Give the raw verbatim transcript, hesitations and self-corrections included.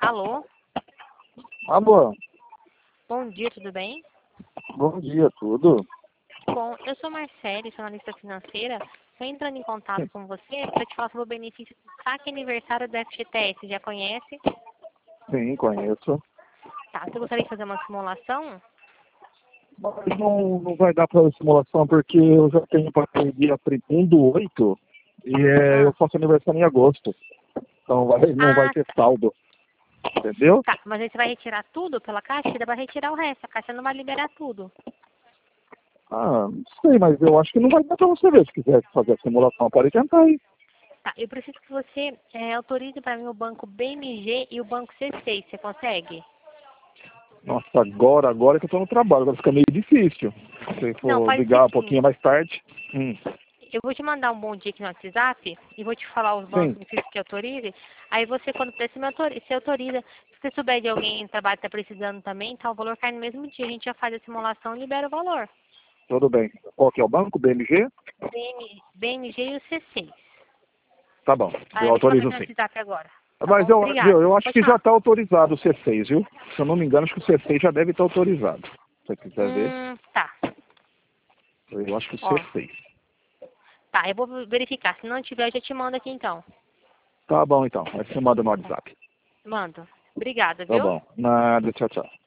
Alô? Alô, Bom dia, tudo bem? bom dia, tudo? Bom, eu sou Marcele, sou analista financeira. Estou entrando em contato com você para te falar sobre o benefício do saque aniversário da F G T S. Já conhece? Sim, conheço. Tá, você gostaria de fazer uma simulação? Mas não, não vai dar para simulação porque eu já tenho para dia um do oito e é, Ah, eu faço aniversário em agosto. Então vai, não vai ah, ter saldo, entendeu? tá. Mas aí você vai retirar tudo pela caixa? Dá para retirar o resto. A caixa não vai liberar tudo. Ah, não sei, mas eu acho que não vai dar para você ver. Se quiser fazer a simulação, pode tentar aí. Tá, eu preciso que você é, autorize para mim o banco B M G e o banco C seis. Você consegue? Nossa, agora, agora que eu tô no trabalho, agora fica meio difícil. Se Não, for faz o ligar um seguinte. pouquinho mais tarde. Hum, Eu vou te mandar um bom dia aqui no WhatsApp e vou te falar os bancos sim, que preciso que autorize. Aí você, quando puder, você me autoriza, você autoriza. Se você souber de alguém no trabalho que está precisando também, tá, o valor cai no mesmo dia. A gente já faz a simulação e libera o valor. tudo bem. Qual que é o banco? B M G? B M, B M G e o C seis. Tá bom, Aí eu eu vou te mandar autorizo no sim. WhatsApp agora. Tá Mas bom? eu, viu, Obrigada. eu acho Pode que já falar. está autorizado o C seis, viu? Se eu não me engano, acho que o C seis já deve estar autorizado. Se você quiser ver, Hum, tá. eu acho que o Ó, C seis. tá, eu vou verificar. Se não tiver, eu já te mando aqui então. Tá bom então, aí você manda no WhatsApp. Mando. Obrigada, Tá viu? bom, nada, tchau, tchau.